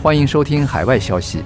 欢迎收听海外消息。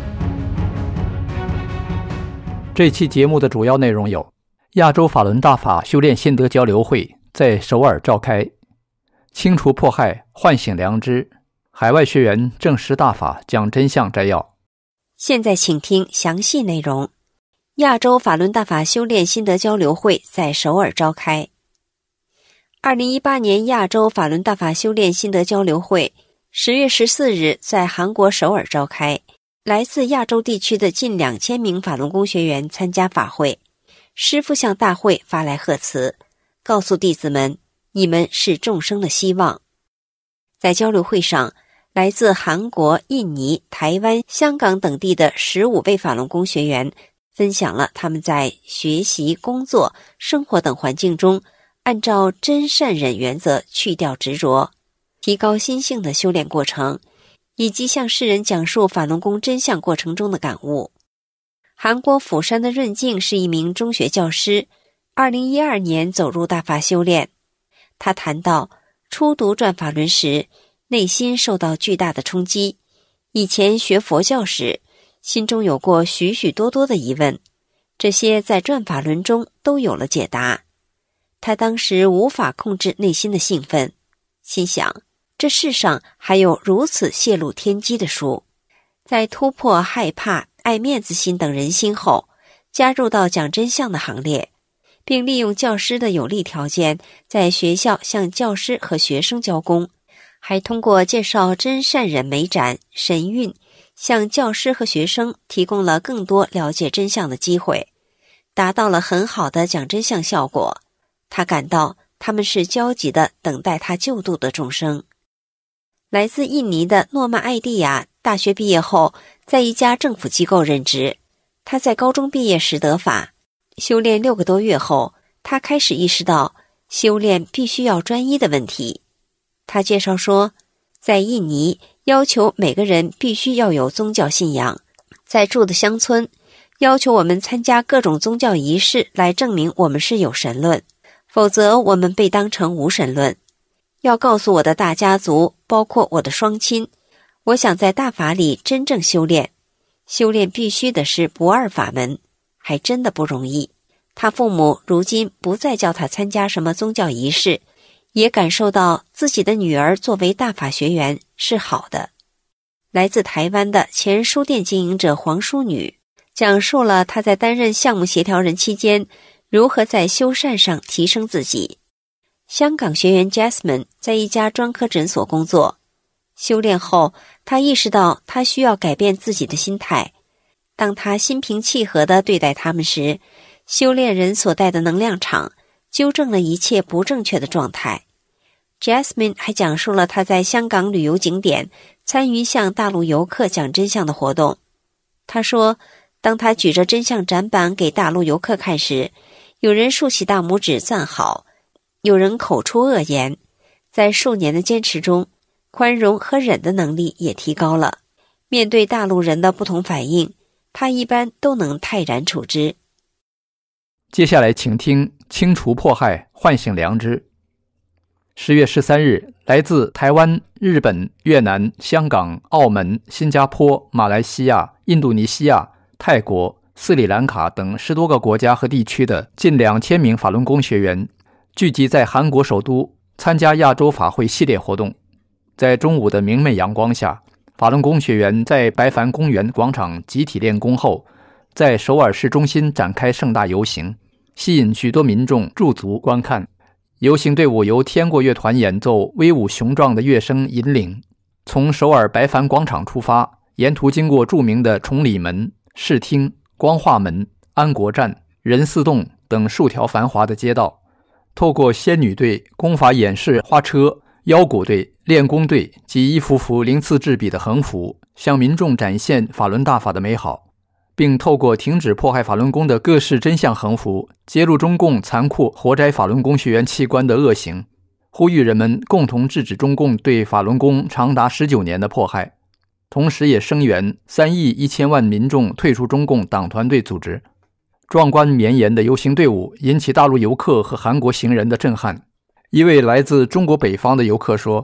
这期节目的主要内容有：亚洲法轮大法修炼心得交流会在首尔召开，清除迫害，唤醒良知，海外学员证实大法讲真相摘要。 现在请听详细内容。亚洲法轮大法修炼心得交流会在首尔召开。2018年亚洲法轮大法修炼心得交流会10月14日在韩国首尔召开，来自亚洲地区的近2000名法轮功学员参加法会。师父向大会发来贺词，告诉弟子们，你们是众生的希望。在交流会上，来自韩国、印尼、台湾、香港等地的15位法轮功学员分享了他们在学习、工作、生活等环境中按照真善忍原则去掉执着，提高心性的修炼过程，以及向世人讲述法轮功真相过程中的感悟。韩国釜山的润静是一名中学教师，2012年走入大法修炼。他谈到初读转法轮时，内心受到巨大的冲击。以前学佛教时，心中有过许许多多的疑问，这些在转法轮中都有了解答。他当时无法控制内心的兴奋，心想，这世上还有如此泄露天机的书。在突破害怕、爱面子心等人心后，加入到讲真相的行列，并利用教师的有利条件，在学校向教师和学生教功，还通过介绍真善忍美展、神韵，向教师和学生提供了更多了解真相的机会，达到了很好的讲真相效果。他感到他们是焦急的等待他救度的众生。来自印尼的诺曼艾蒂亚大学毕业后，在一家政府机构任职。他在高中毕业时得法，修炼6个多月后，他开始意识到修炼必须要专一的问题。他介绍说，在印尼要求每个人必须要有宗教信仰，在住的乡村要求我们参加各种宗教仪式来证明我们是有神论，否则我们被当成无神论。要告诉我的大家族，包括我的双亲，我想在大法里真正修炼，修炼必须的是不二法门，还真的不容易。他父母如今不再叫他参加什么宗教仪式，也感受到自己的女儿作为大法学员是好的。来自台湾的前书店经营者黄淑女讲述了她在担任项目协调人期间如何在修善上提升自己。香港学员 Jasmine 在一家专科诊所工作，修炼后她意识到她需要改变自己的心态。当她心平气和地对待他们时，修炼人所带的能量场纠正了一切不正确的状态。Jasmine 还讲述了她在香港旅游景点参与向大陆游客讲真相的活动。她说，当她举着真相展板给大陆游客看时，有人竖起大拇指赞好，有人口出恶言。在数年的坚持中，宽容和忍的能力也提高了。面对大陆人的不同反应，她一般都能泰然处之。 接下来请听清除迫害，唤醒良知。10月13日，来自台湾、日本、越南、香港、澳门、新加坡、马来西亚、印度尼西亚、泰国、斯里兰卡等10多个国家和地区的近2000名法轮功学员聚集在韩国首都，参加亚洲法会系列活动。在中午的明媚阳光下，法轮功学员在白帆公园广场集体练功后，在首尔市中心展开盛大游行，吸引许多民众驻足观看。游行队伍由天国乐团演奏威武雄壮的乐声引领，从首尔白帆广场出发，沿途经过著名的崇礼门、视厅、光化门、安国站、仁寺洞等数条繁华的街道，透过仙女队、功法演示花车、腰鼓队、练功队及一幅幅鳞次栉比的横幅，向民众展现法轮大法的美好，并透过停止迫害法轮功的各式真相横幅，揭露中共残酷活摘法轮功学员器官的恶行，呼吁人们共同制止中共对法轮功长达19年的迫害，同时也声援3亿1千万民众退出中共党团队组织。壮观绵延的游行队伍引起大陆游客和韩国行人的震撼。一位来自中国北方的游客说，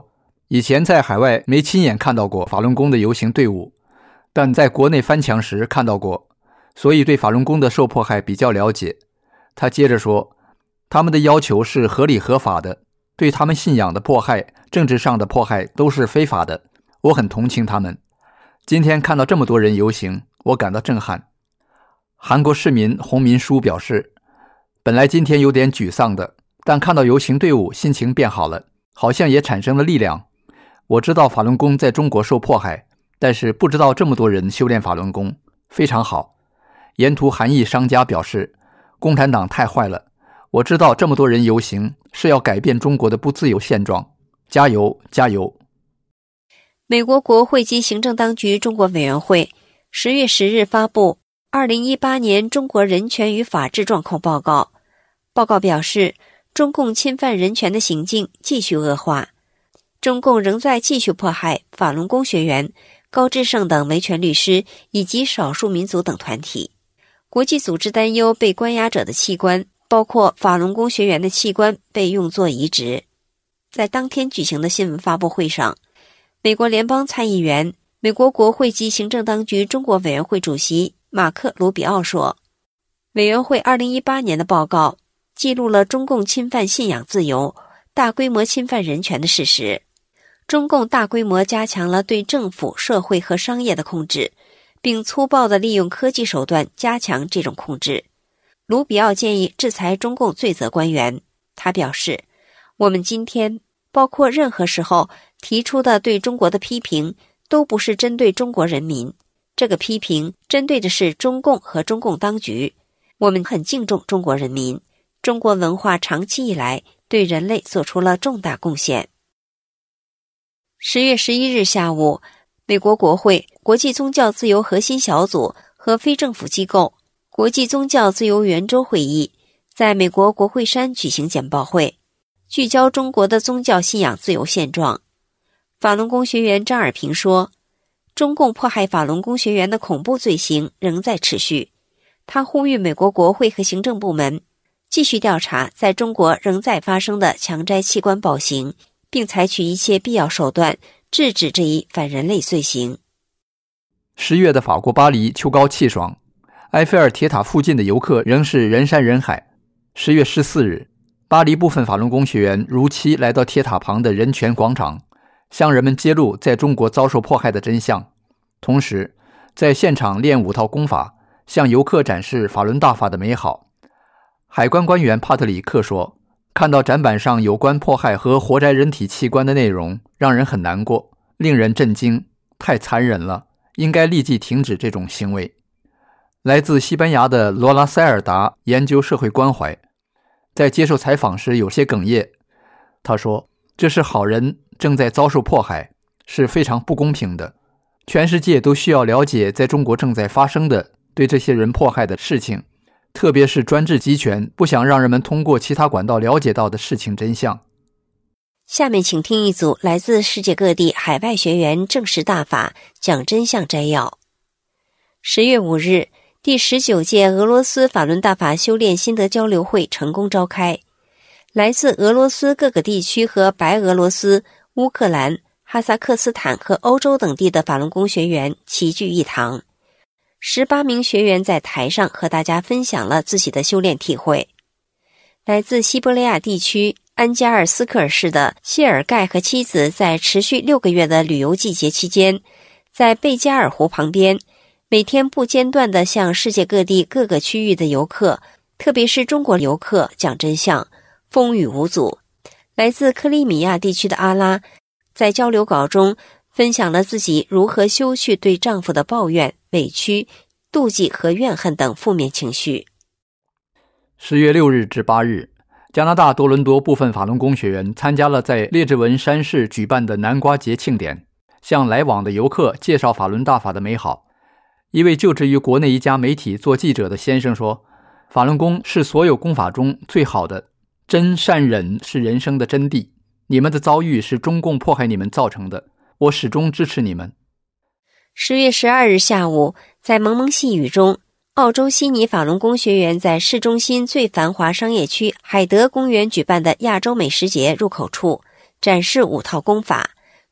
以前在海外没亲眼看到过法轮功的游行队伍，但在国内翻墙时看到过，所以对法轮功的受迫害比较了解。他接着说，他们的要求是合理合法的，对他们信仰的迫害、政治上的迫害都是非法的，我很同情他们。今天看到这么多人游行，我感到震撼。韩国市民洪民书表示，本来今天有点沮丧的，但看到游行队伍心情变好了，好像也产生了力量。我知道法轮功在中国受迫害，但是不知道这么多人修炼法轮功，非常好。沿途韩裔商家表示，共产党太坏了，我知道这么多人游行是要改变中国的不自由现状，加油加油。 美国国会及行政当局中国委员会10月10日发布2018年中国人权与法治状况报告。报告表示，中共侵犯人权的行径继续恶化，中共仍在继续迫害法轮功学员、高志胜等维权律师以及少数民族等团体。国际组织担忧被关押者的器官，包括法轮功学员的器官被用作移植。在当天举行的新闻发布会上，美国联邦参议员、美国国会及行政当局中国委员会主席马克·卢比奥说，委员会2018年的报告记录了中共侵犯信仰自由、大规模侵犯人权的事实。中共大规模加强了对政府、社会和商业的控制，并粗暴地利用科技手段加强这种控制。卢比奥建议制裁中共罪责官员。他表示，我们今天包括任何时候提出的对中国的批评都不是针对中国人民，这个批评针对的是中共和中共当局。我们很敬重中国人民，中国文化长期以来对人类做出了重大贡献。10月11日下午，美国国会国际宗教自由核心小组和非政府机构国际宗教自由圆桌会议在美国国会山举行简报会，聚焦中国的宗教信仰自由现状。法轮功学员张尔平说，中共迫害法轮功学员的恐怖罪行仍在持续。他呼吁美国国会和行政部门继续调查在中国仍在发生的强摘器官暴行，并采取一切必要手段制止这一反人类罪行。 10月的法国巴黎秋高气爽，埃菲尔铁塔附近的游客仍是人山人海。10月14日，巴黎部分法轮功学员如期来到铁塔旁的人权广场，向人们揭露在中国遭受迫害的真相，同时在现场练5套功法，向游客展示法轮大法的美好。海关官员帕特里克说，看到展板上有关迫害和活摘人体器官的内容，让人很难过，令人震惊，太残忍了，应该立即停止这种行为。来自西班牙的罗拉塞尔达研究社会关怀，在接受采访时有些哽咽。他说，这是好人正在遭受迫害，是非常不公平的。全世界都需要了解在中国正在发生的对这些人迫害的事情，特别是专制集权不想让人们通过其他管道了解到的事情真相。 下面请听一组来自世界各地海外学员证实大法讲真相摘要。10月5日，第19届俄罗斯法轮大法修炼心得交流会成功召开。来自俄罗斯各个地区和白俄罗斯、乌克兰、哈萨克斯坦和欧洲等地的法轮功学员齐聚一堂。18名学员在台上和大家分享了自己的修炼体会。来自西伯利亚地区安加尔斯克尔市的谢尔盖和妻子在持续6个月的旅游季节期间，在贝加尔湖旁边，每天不间断地向世界各地各个区域的游客，特别是中国游客讲真相，风雨无阻。来自克里米亚地区的阿拉，在交流稿中分享了自己如何修去对丈夫的抱怨、委屈、妒忌和怨恨等负面情绪。 10月6日至8日，加拿大多伦多部分法轮功学员参加了在列治文山市举办的南瓜节庆典，向来往的游客介绍法轮大法的美好。一位就职于国内一家媒体做记者的先生说，法轮功是所有功法中最好的，真善忍是人生的真谛，你们的遭遇是中共迫害你们造成的，我始终支持你们。 10月12日下午，在蒙蒙细雨中，澳洲悉尼法轮功学员在市中心最繁华商业区海德公园举办的亚洲美食节入口处展示5套功法，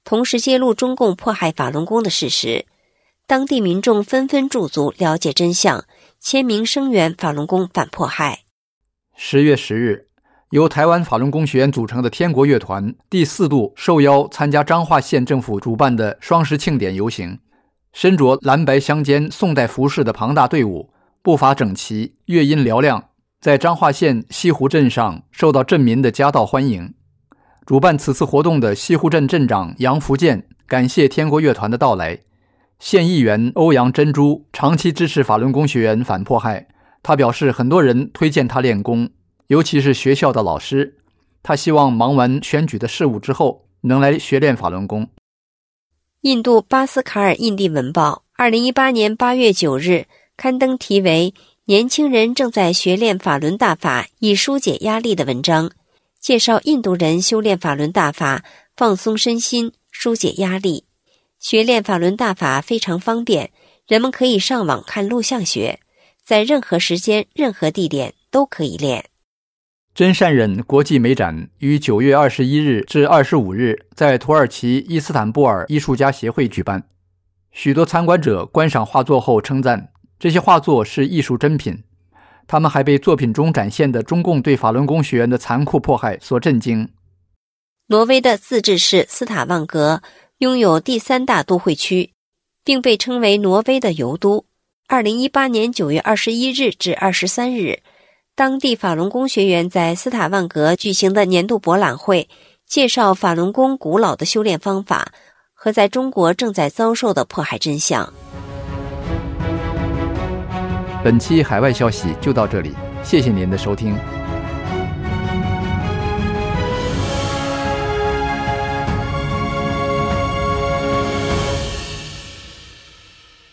同时揭露中共迫害法轮功的事实。当地民众纷纷驻足了解真相，签名声援法轮功反迫害。 10月10日，由台湾法轮功学员组成的天国乐团第4度受邀参加彰化县政府主办的双十庆典游行，身着蓝白相间宋代服饰的庞大队伍，步伐整齐，乐音嘹亮，在彰化县西湖镇上受到镇民的夹道欢迎。主办此次活动的西湖镇镇长杨福建感谢天国乐团的到来。县议员欧阳珍珠长期支持法轮功学员反迫害，他表示很多人推荐他练功，尤其是学校的老师。他希望忙完选举的事务之后能来学练法轮功。 印度巴斯卡尔印地文报2018年8月9日刊登题为年轻人正在学练法轮大法以疏解压力的文章，介绍印度人修炼法轮大法放松身心，疏解压力。学练法轮大法非常方便，人们可以上网看录像学，在任何时间任何地点都可以练。 真善忍国际美展于9月21日至25日在土耳其伊斯坦布尔艺术家协会举办，许多参观者观赏画作后称赞这些画作是艺术珍品，他们还被作品中展现的中共对法轮功学员的残酷迫害所震惊。 挪威的自治市斯塔万格拥有第3大都会区，并被称为挪威的尤都。2018年9月21日至23日，当地法轮功学员在斯塔万格举行的年度博览会，介绍法轮功古老的修炼方法和在中国正在遭受的迫害真相。 本期海外消息就到这里，谢谢您的收听。